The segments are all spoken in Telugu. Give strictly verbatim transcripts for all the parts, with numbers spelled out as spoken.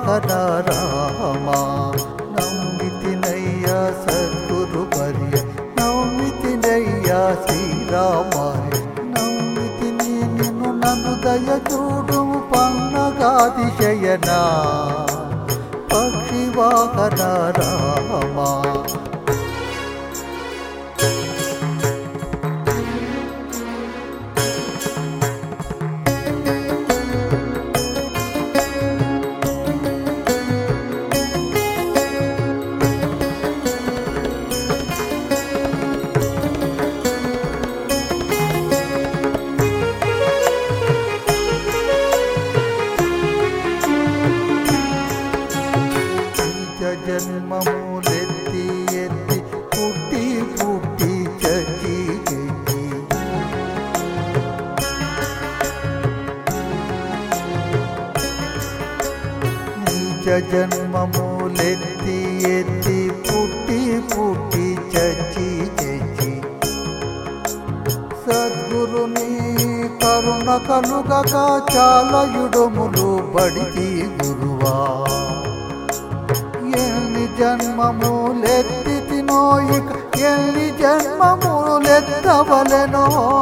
వాహన రామా నమ్మితినయ్యా సద్గురు వర్య నమ్మితినయ్యా శ్రీరామాయ నమ్మితిని నిన్ను నన్ను దయ చూడు పన్నగాదిశయనా పక్షి వాహన రామా జన్మములెత్తి ఎత్తి పుట్టి పుట్టి చచ్చి చచ్చి నీచ జన్మములెత్తి ఎత్తి పుట్టి పుట్టి చచ్చి చచ్చి సద్గురుని కరుణ కలుగక చాలా యుడములు బడితి గురువా ఎన్ని జన్మములెత్తినో ఇక ఎన్ని జన్మములెత్తవలెనో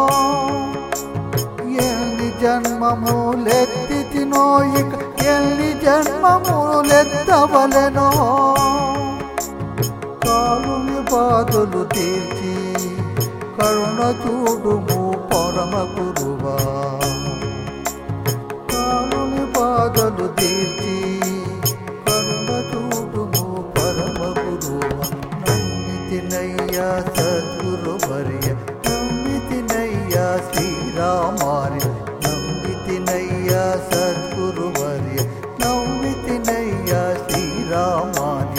ఎన్ని జన్మములెత్తినో ఇక ఎన్ని జన్మములెత్తవలెనో కాలుని బాధలు తీర్చి కరుణ చూడుము పరమ గురువా కాలుని బాధలు తీర్చి నమ్మితినయ్యా సద్గురు వర్య నమ్మితినయ్యా శ్రీరామాయ నమ్మితినయ్యా సద్గురు వర్య నమ్మితినయ్యా శ్రీరామాయ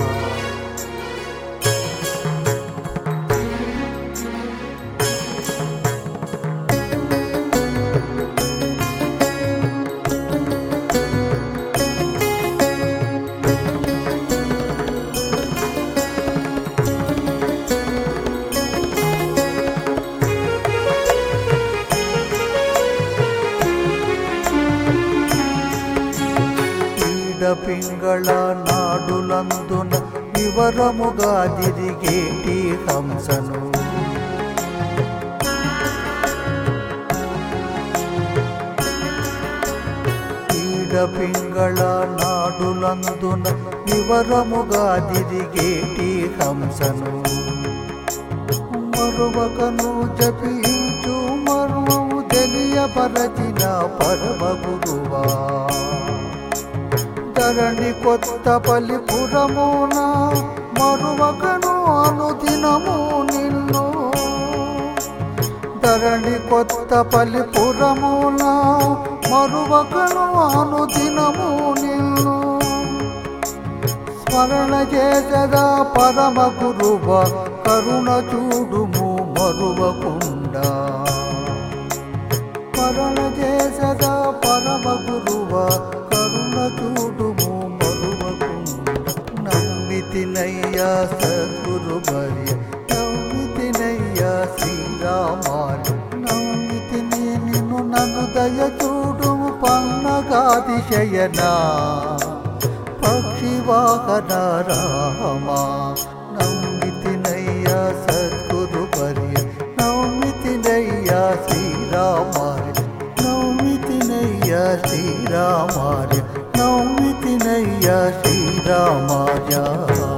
పింగళ నాడులందున వివరముగా తిరిగేటి హంసను ఈడ పింగళ నాడులందున వివరముగా తిరిగేటి హంసను మరువకను జపించు మర్మము తెలియపరచిన పరమ గురువా ధరణి కొత్త పలిపురమున మరువకను అనుదినము నిన్ను ధరణి కొత్త పలిపురమున మరువకను అనుదినము నిన్ను స్మరణ చేసదా పరమ గురువ కరుణ చూడుము మరువకుండా స్మరణ చేసదా పరమ గురువ కరుణ చూడుము మరువకుండా నమ్మితినయ్యా సద్గురు వర్య నమ్మితినయ్యా శ్రీరామాయ నమ్మితిని నిన్ను నన్ను దయ చూడుము పన్నగాదిశయనా పక్షి వాహన రామా నమ్మితినయ్యా సద్గురు వర్య నమ్మితినయ్యా శ్రీరామాయ నమ్మితినయ్యా శ్రీరామాయ నమ్మితినయ్యా శ్రీరామాయ